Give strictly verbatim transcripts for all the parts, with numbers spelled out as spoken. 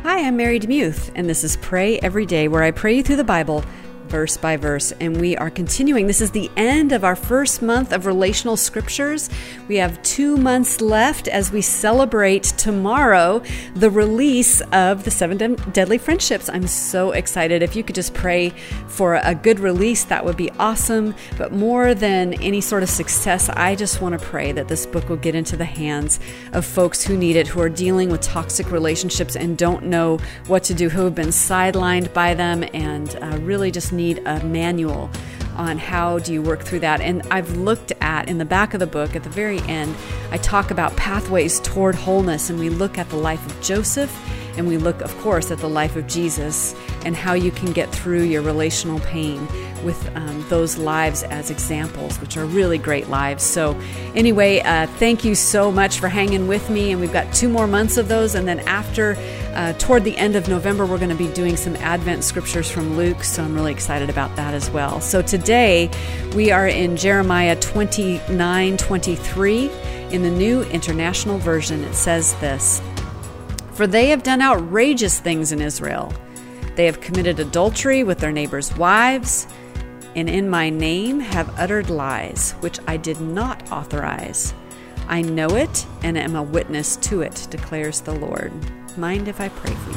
Hi, I'm Mary DeMuth, and this is Pray Every Day, where I pray you through the Bible, verse by verse. And we are continuing. This is the end of our first month of relational scriptures. We have two months left as we celebrate tomorrow the release of the Seven De- Deadly Friendships. I'm so excited. If you could just pray for a good release, that would be awesome. But more than any sort of success, I just want to pray that this book will get into the hands of folks who need it, who are dealing with toxic relationships and don't know what to do, who have been sidelined by them and uh, really just need a manual on how do you work through that. And I've looked at, in the back of the book, at the very end, I talk about pathways toward wholeness, and we look at the life of Joseph, and we look, of course, at the life of Jesus and how you can get through your relational pain with um, those lives as examples, which are really great lives. So anyway, uh, thank you so much for hanging with me. And we've got two more months of those. And then after, uh, toward the end of November, we're going to be doing some Advent scriptures from Luke. So I'm really excited about that as well. So today we are in Jeremiah twenty-nine twenty-three. In the New International Version, it says this: "For they have done outrageous things in Israel. They have committed adultery with their neighbors' wives, and in my name have uttered lies, which I did not authorize. I know it and am a witness to it, declares the Lord." Mind if I pray for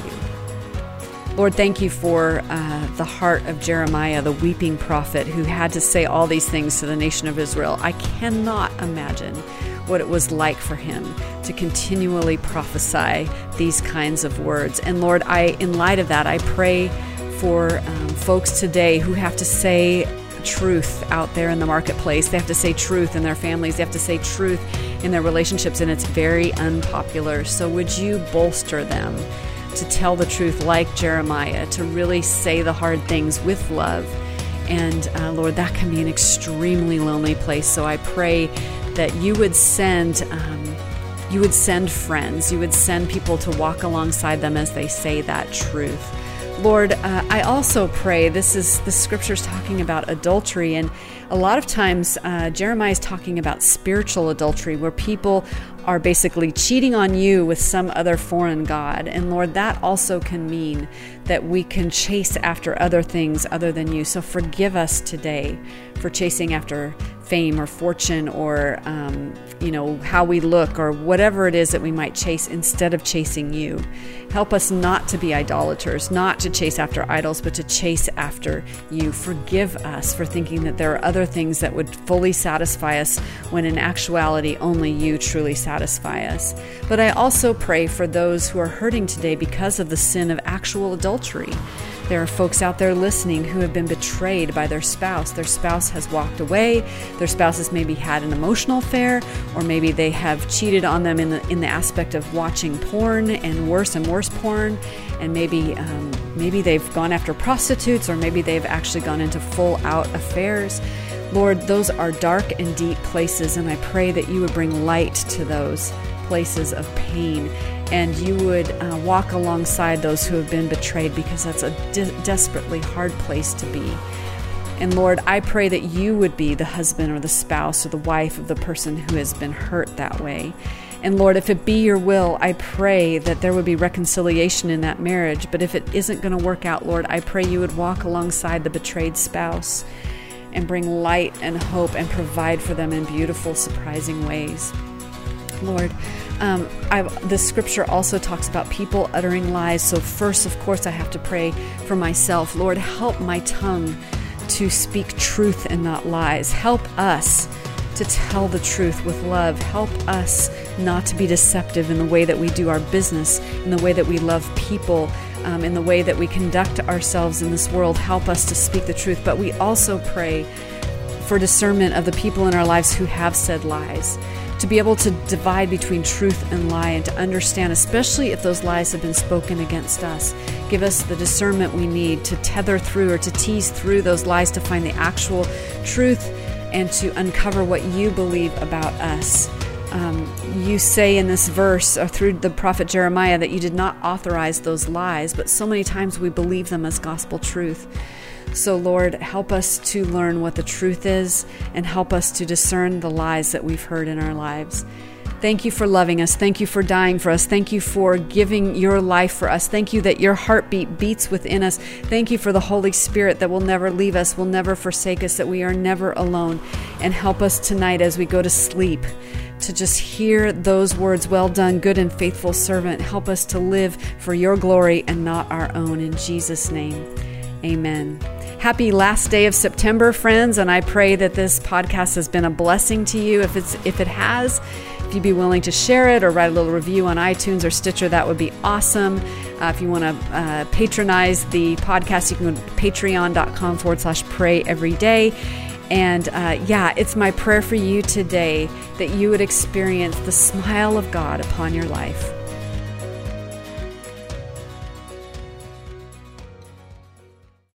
you? Lord, thank you for uh, the heart of Jeremiah, the weeping prophet who had to say all these things to the nation of Israel. I cannot imagine what it was like for him to continually prophesy these kinds of words. And Lord, I, in light of that, I pray for um, folks today who have to say truth out there in the marketplace. They have to say truth in their families. They have to say truth in their relationships, and it's very unpopular. So would you bolster them to tell the truth like Jeremiah, to really say the hard things with love? And uh, Lord, that can be an extremely lonely place. So I pray that you would send um, you would send friends, you would send people to walk alongside them as they say that truth. Lord, uh, I also pray, this is the scriptures talking about adultery, and a lot of times uh, Jeremiah is talking about spiritual adultery, where people are basically cheating on you with some other foreign god. And Lord, that also can mean that we can chase after other things other than you. So forgive us today for chasing after fame or fortune or, um, you know, how we look or whatever it is that we might chase instead of chasing you. Help us not to be idolaters, not to chase after idols, but to chase after you. Forgive us for thinking that there are other things that would fully satisfy us when in actuality only you truly satisfy us. But I also pray for those who are hurting today because of the sin of actual adultery. There are folks out there listening who have been betrayed by their spouse. Their spouse has walked away. Their spouse has maybe had an emotional affair, or maybe they have cheated on them in the in the aspect of watching porn and worse and worse porn. And maybe um, maybe they've gone after prostitutes, or maybe they've actually gone into full-out affairs. Lord, those are dark and deep places, and I pray that you would bring light to those places of pain, and you would uh, walk alongside those who have been betrayed, because that's a de- desperately hard place to be. And Lord, I pray that you would be the husband or the spouse or the wife of the person who has been hurt that way. And Lord, if it be your will, I pray that there would be reconciliation in that marriage. But if it isn't going to work out, Lord, I pray you would walk alongside the betrayed spouse and bring light and hope and provide for them in beautiful, surprising ways. Lord, um, I, the scripture also talks about people uttering lies. So first, of course, I have to pray for myself. Lord, help my tongue to speak truth and not lies. Help us to tell the truth with love. Help us not to be deceptive in the way that we do our business, in the way that we love people, um, in the way that we conduct ourselves in this world. Help us to speak the truth. But we also pray for discernment of the people in our lives who have said lies, to be able to divide between truth and lie, and to understand, especially if those lies have been spoken against us. Give us the discernment we need to tether through or to tease through those lies to find the actual truth and to uncover what you believe about us. Um, you say in this verse, or through the prophet Jeremiah, that you did not authorize those lies, but so many times we believe them as gospel truth. So Lord, help us to learn what the truth is, and help us to discern the lies that we've heard in our lives. Thank you for loving us. Thank you for dying for us. Thank you for giving your life for us. Thank you that your heartbeat beats within us. Thank you for the Holy Spirit that will never leave us, will never forsake us, that we are never alone. And help us tonight as we go to sleep to just hear those words, well done, good and faithful servant. Help us to live for your glory and not our own. In Jesus' name, amen. Happy last day of September, friends, and I pray that this podcast has been a blessing to you. If it's if it has, if you'd be willing to share it or write a little review on iTunes or Stitcher, that would be awesome. Uh, if you want to uh, patronize the podcast, you can go to patreon.com forward slash pray every day. And uh, yeah, it's my prayer for you today that you would experience the smile of God upon your life.